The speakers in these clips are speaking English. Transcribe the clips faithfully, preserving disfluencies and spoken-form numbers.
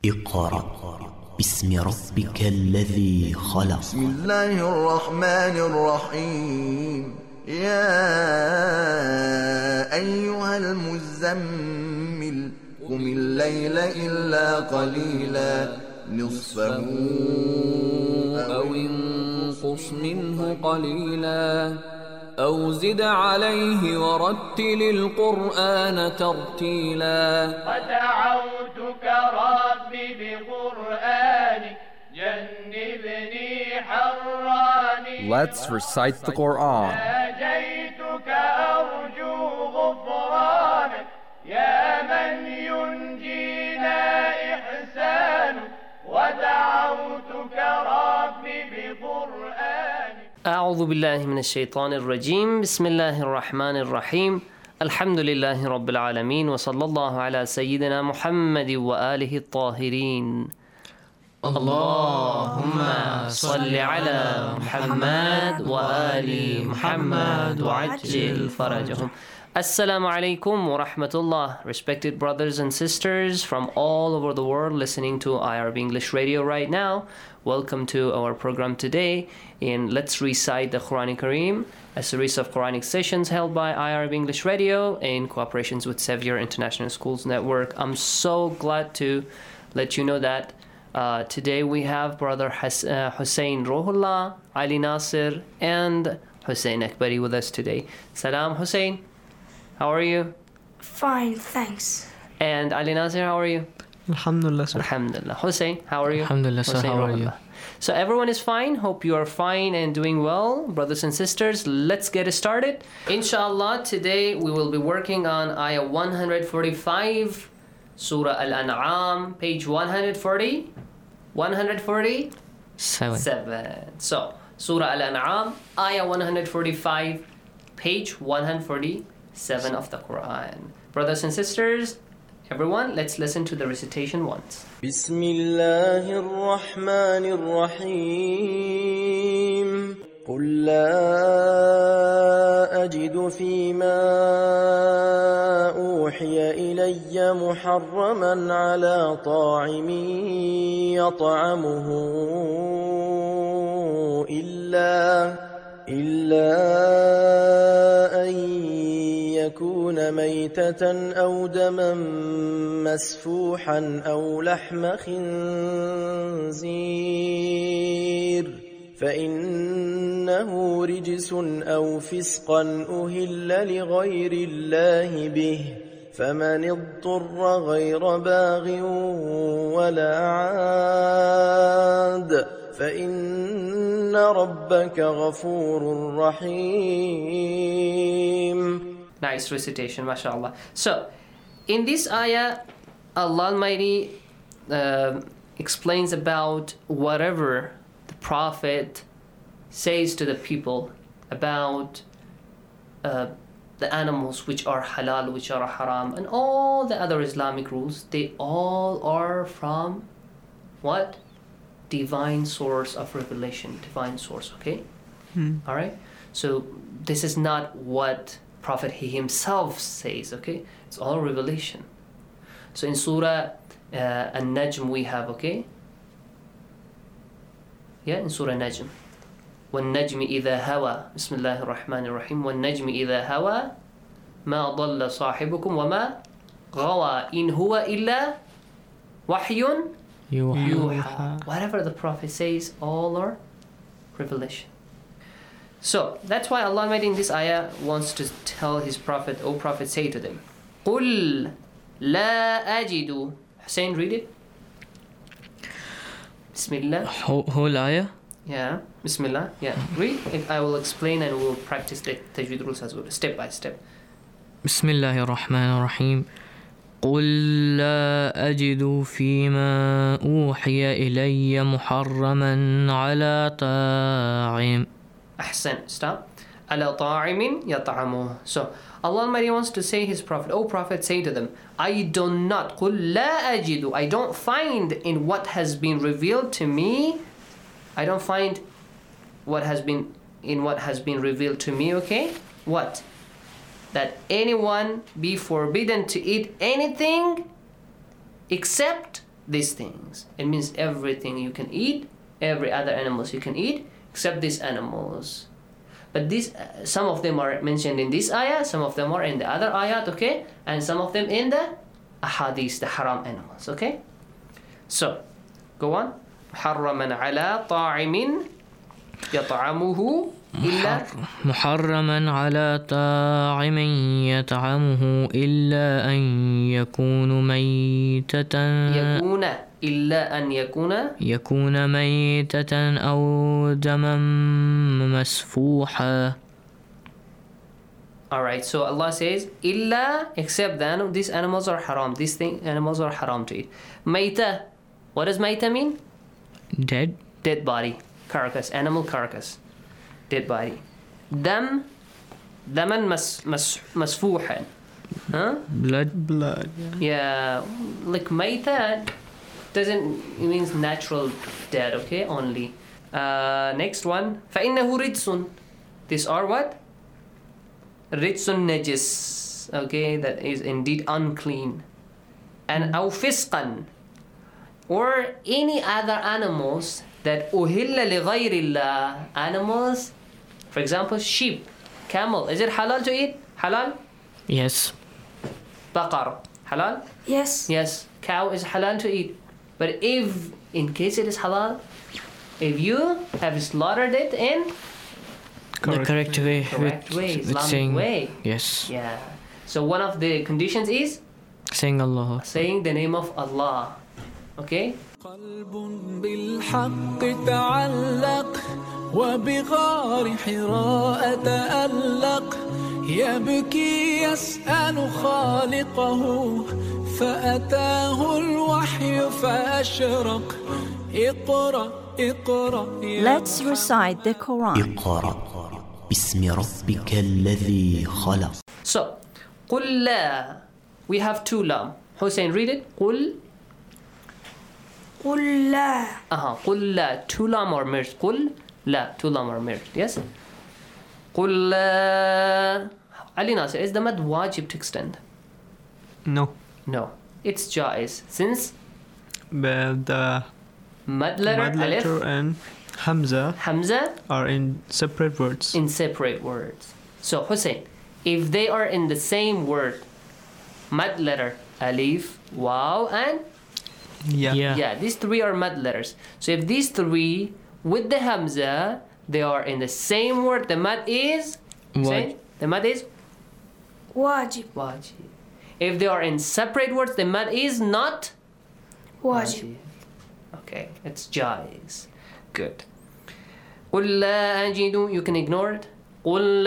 اقرأ باسم ربك الذي خلق. بسم الله الرحمن الرحيم. يا أيها المزمل قم الليل إلا قليلا نصفه أو انقص منه قليلا أو زد عليه ورتل القرآن ترتيلا. ودعوتك ربي بقرآنك جنبني حراني. Let's recite the Quran. ناجيتك أرجو غفرانك يا من ينجينا إحسانك. ودعوتك ربي بقرآنك. أعوذ بالله من الشيطان الرجيم. بسم الله الرحمن الرحيم. الحمد لله رب العالمين وصلى الله على سيدنا محمد وآله الطاهرين. اللهم صل على محمد وآل محمد وعجل فرجهم. Assalamu alaikum wa rahmatullah. Respected brothers and sisters from all over the world listening to I R B English Radio right now, welcome to our program today in Let's Recite the Quran Kareem, a series of Quranic sessions held by I R B English Radio in cooperation with Sevier International Schools Network. I'm so glad to let you know that uh, today we have Brother Hus- uh, Hussein Rohullah, Ali Nasir, and Hussein Akbari with us today. Salam Hussein. How are you? Fine, thanks. And Ali Nasir, how are you? Alhamdulillah, sir. Alhamdulillah. Hussein, how are you? Alhamdulillah, sir. Hussein, How are you? So everyone is fine. Hope you are fine and doing well. Brothers and sisters, let's get started. Inshallah, today we will be working on Ayah one forty-five, Surah Al-An'am, page one forty, one forty-seven. Seven. So, Surah Al-An'am, Ayah one forty-five, page one forty-seven of the Quran. Brothers and sisters, everyone, let's listen to the recitation once. بسم الله الرحمن الرحيم. قل لا أجد فيما أوحي إلي محرما على طاعم يطعمه إلا إلا أن يكون ميتة أو دما مسفوحا أو لحم خنزير فإنه رجس أو فسقا أهل لغير الله به فمن اضطر غير باغ ولا عاد فإن ربك غفور رحيم. Nice recitation, mashallah. So, in this ayah, Allah Almighty uh, explains about whatever the Prophet says to the people about uh, the animals which are halal, which are haram, and all the other Islamic rules. They all are from what? Divine source of revelation, divine source, okay? Hmm. All right? So, this is not what Prophet he himself says, okay? It's all revelation. So in Surah uh, An-Najm we have, okay? Yeah, in Surah Najm. وَالنَّجْمِ إِذَا هَوَى بسم الله الرحمن الرحيم وَالنَّجْمِ إِذَا هَوَى مَا ضَلَّ صَاحِبُكُمْ وَمَا غَوَى إِنْ هُوَ إِلَّا وَحْيٌ يُوحَى. Whatever the Prophet says, all are revelation. So, that's why Allah Almighty in this ayah wants to tell His Prophet, O Prophet, say to them, قُلْ لَا أَجِدُ. Hussein, read it. Bismillah. Whole, whole ayah? Yeah, Bismillah. Yeah, read. I will explain and we will practice the tajweed rules as well, step by step. بسم الله الرحمن الرحيم. قل لا أجد فيما أوحي إلي محرما على طاعم. Ahsan, stop. Ala ta'imin yat'amuh. So Allah Almighty wants to say His Prophet, O Prophet, say to them, I do not, قُلْ لَا أَجِدُ, I don't find in what has been revealed to me, I don't find what has been in what has been revealed to me, okay? What? That anyone be forbidden to eat anything except these things. It means everything you can eat, every other animals you can eat, except these animals. But these, uh, some of them are mentioned in this ayah, some of them are in the other ayat, okay? And some of them in the ahadith, the haram animals, okay? So, go on. محرما على طاعم يطعمه إلا محرما على طاعم يطعمه إلا أن يكون ميتة يكون إلا أن يكون يكون ميتة أو دما مسفوحا. Alright, so Allah says إلا, except then these animals are haram, these thing, animals are haram to eat. ميتة, what does ميتة mean? Dead. Dead body, carcass, animal carcass, dead body. دم دما مس مس مسفوحا. Huh? Blood. Blood. Yeah, like ميتة doesn't, it means natural dead, okay, only. Uh, next one. فإنه رجس. These are what? رجس نجس. Okay, that is indeed unclean. And أو فسقا, or any other animals that أهل لغير الله, animals, for example, sheep, camel. Is it halal to eat? Halal? Yes. بقر. Halal? Yes. Yes. Cow is halal to eat. But if, in case it is halal, if you have slaughtered it in The correct way. correct with, way, with Islamic saying, way. Yes. Yeah. So one of the conditions is Saying Allah. saying the name of Allah. Okay? قلب بالحق تعلق وبغار حراء تألق يبكي يسأل خالقه فأتاه الوحي فأشرق اقرأ اقرأ. Let's recite the Quran. اقرأ باسم ربك الذي خلق. So, قل لا. We have two lam. Hussein, read it. قل. قل لا. Uh-huh. قل لا. Two lam are merged. قل لا. Two lam are merged. Yes? قل لا. Ali Nasir, is the mad wajib to extend? No. No. It's jaiz. Since But the mad letter, mad letter alif, and Hamza Hamza are in separate words. in separate words. So, Hussein, if they are in the same word, mad letter, alif, waw, and Yeah. Yeah. yeah, these three are mad letters. So if these three with the hamza, they are in the same word, the mad is Hussein, the mad is واجب. wajib. If they are in separate words, the mad is not واجب. Okay, it's jaiz. Good. قل لا أجد, you can ignore it. قل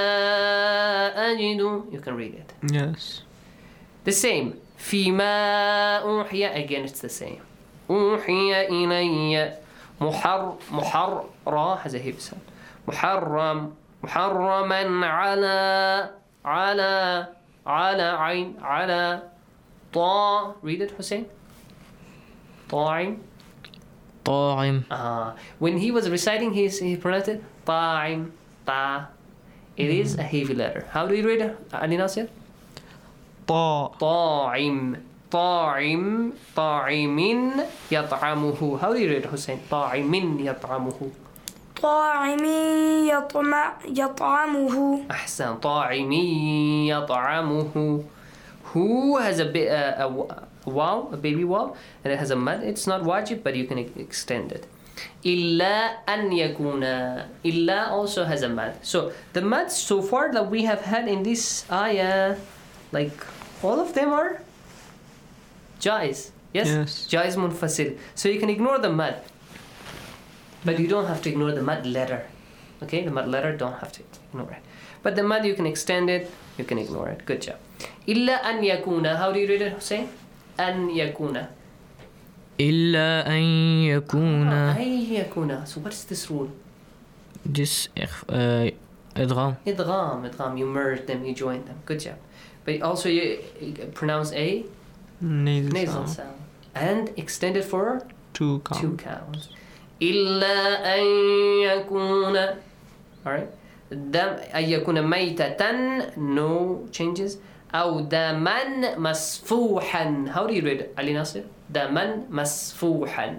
لا أجد, you can read it. Yes. The same. فيما أوحي, again it's the same. أوحي إلي محر محر را has a heavy sound. محرم محرما على على على عين على طا. Read it, Hussein. طاعم. طاعم. Uh, when he was reciting, he, he pronounced it طاعم. طا. It is a heavy letter. How do you read it, Ali Nasir? طا. طاعم. طاعم. طاعم يطعمه. How do you read it, Hussein? طاعم يطعمه. طاعم يطمع يطعمه. أحسن. طاعم يطعمه. Who has a, bi- uh, a, a wow, a baby wow, and it has a mad. It's not wajib, but you can e- extend it. إلا أن يكون. إلا also has a mad. So the mads so far that we have had in this ayah, like all of them are jaiz. Yes? Yes. Jaiz munfasil. So you can ignore the mad. But you don't have to ignore the mad letter. Okay? The mad letter, don't have to ignore it. But the mad, you can extend it, you can ignore it. Good job. إلا أن يكون. How do you read it, Hussein? أن يكون. إلا أن يكون. أن يكون. So what is this rule? This uh, إدغام. إدغام. إدغام. You merge them, you join them. Good job. But also you pronounce a Nasal, nasal sound. sound. And extend it for Two count. two counts. إلا أن يكون. Alright. دم أن يكون ميتة. No changes. أو دما مسفوحا. How do you read it, Ali Nasir? دما مسفوحا.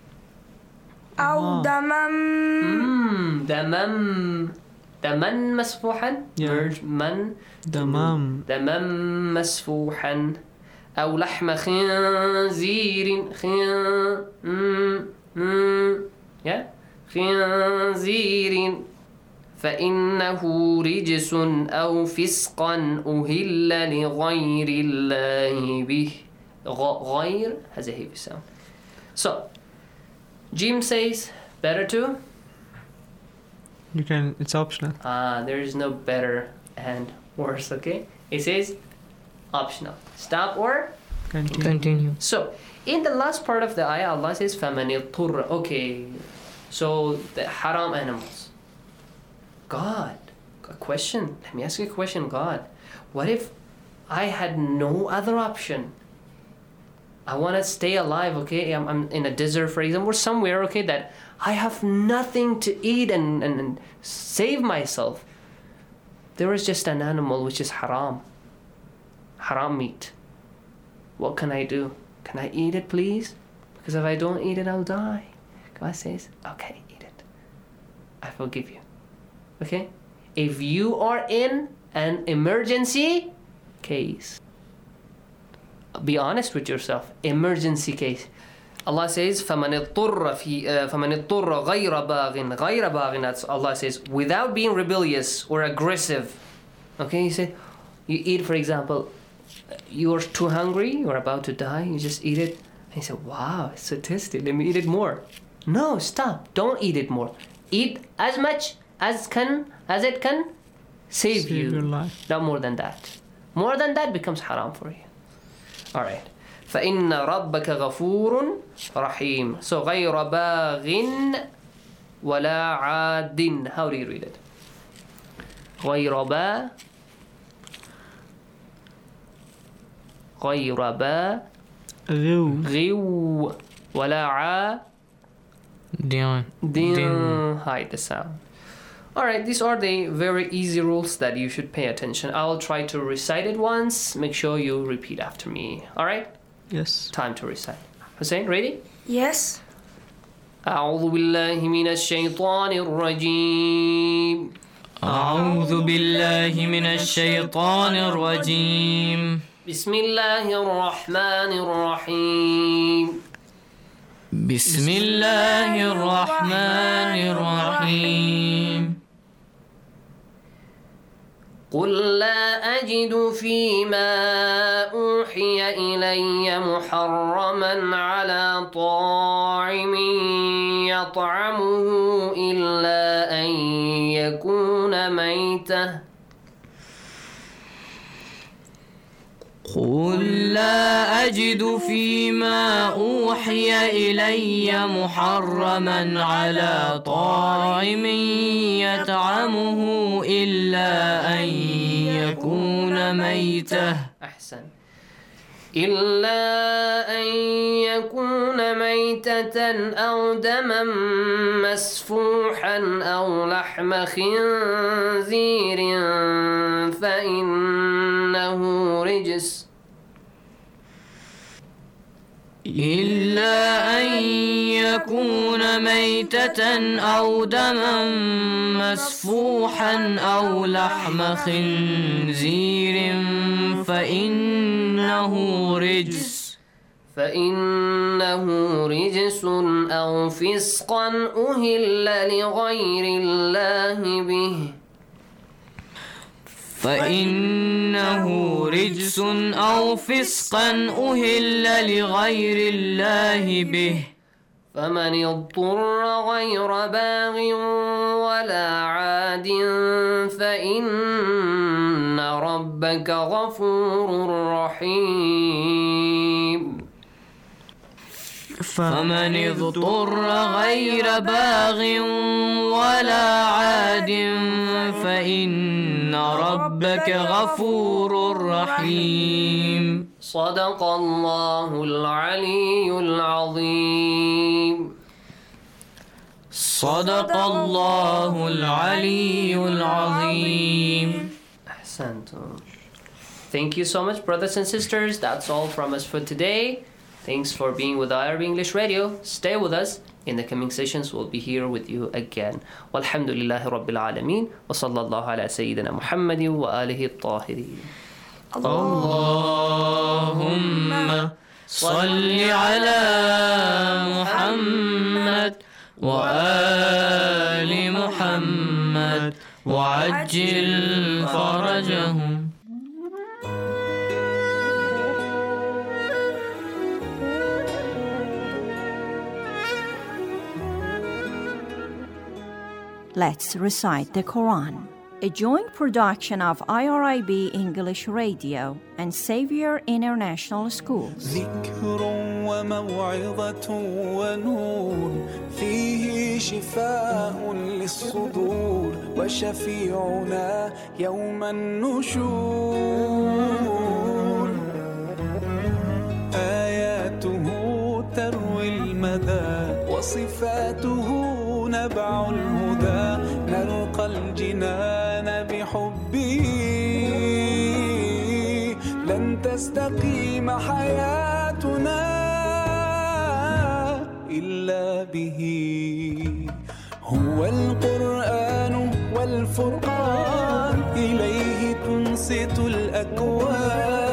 أو دما مم. دما دما مسفوحا. Yeah. Merge من دمام دما مسفوحا. أو لحم خنزير خن مم. مم. yeah. خنزير فإنه رجس أو فسقا أهل لغير الله به. غير has a heavy sound. So Jim says better to. You can, it's optional. Ah, there is no better and worse, okay? It says optional. Stop or Continue. Continue. so in the last part of the ayah, Allah says فَمَنِ اضْطُرَّ. Okay, so the haram animals. God, a question. Let me ask you a question, God. What if I had no other option? I want to stay alive, okay? I'm, I'm in a desert, for example, or somewhere, okay, that I have nothing to eat and, and, and save myself. There is just an animal which is haram. Haram meat. What can I do? Can I eat it, please? Because if I don't eat it, I'll die. God says, okay, eat it. I forgive you. Okay? If you are in an emergency case, be honest with yourself. Emergency case. Allah says, فَمَنِ اضْطُرَّ فِي فَمَنِ اضْطُرَّ غَيْرَ بَاغٍ غَيْرَ بَاغٍ. That's Allah says, without being rebellious or aggressive. Okay, He said, you eat, for example, you are too hungry, you're about to die, you just eat it. And you say, wow, it's so tasty, let me eat it more. No, stop, don't eat it more. Eat as much as can as it can save, Save you. your life. Not more than that. More than that becomes haram for you. Alright. فَإِنَّ رَبَّكَ غَفُورٌ رَحِيمٌ. So غَيْرَ بَاغٍ وَلَا عَادٍ. How do you read it? غَيْرَ با غَيْرَ با غو غِو وَلَا عَا Din. din. Hide the sound. Alright, these are the very easy rules that you should pay attention. I'll try to recite it once. Make sure you repeat after me. Alright? Yes. Time to recite. Hussein, ready? Yes. أعوذ بالله من الشيطان الرجيم. أعوذ بالله من الشيطان الرجيم. بسم الله الرحمن الرحيم. بسم الله الرحمن الرحيم. قل لا أجد فيما أوحي إلي محرما على طاعم يطعمه إلا أن يكون ميتة. قل لا أجد فيما أوحي إلي محرما على طاعم يطعمه إلا أن يكون ميتة. أحسن. إلا أن يكون ميتة أو دما مسفوحا أو لحم خنزير فإنه رجس. إلا أن يكون ميتة أو دما مسفوحا أو لحم خنزير فإنه رجس. فإنه رجس أو فسقا أهل لغير الله به. فإنه رجس أو فسقا أهل لغير الله به. فمن اضطر غير باغ ولا عاد فإن ربك غفور رحيم. فمن اضطر غير باغ ولا عاد فإن ربك غفور رحيم. صدق الله العلي العظيم. صدق الله العلي العظيم. أحسنتم. Thank you so much, brothers and sisters. That's all from us for today. Thanks for being with Arabic English Radio. Stay with us. In the coming sessions, we'll be here with you again. Walhamdulillahi Rabbil Alameen. Wa sallallahu ala Sayyidina Muhammadin wa alihi at-tahirin. Allahumma salli ala Muhammad wa ali Muhammad wa ajil farajahum. Let's recite the Quran, a joint production of I R I B English Radio and Xavier International Schools. ذكر وموعظة ونور فيه شفاء للصدور وشفيعنا يوم النشور آياته تروي المدى وصفاته نبع الهدى نلقى الجنان بحبه لن تستقيم حياتنا إلا به هو القرآن والفرقان إليه تنصت الأكوان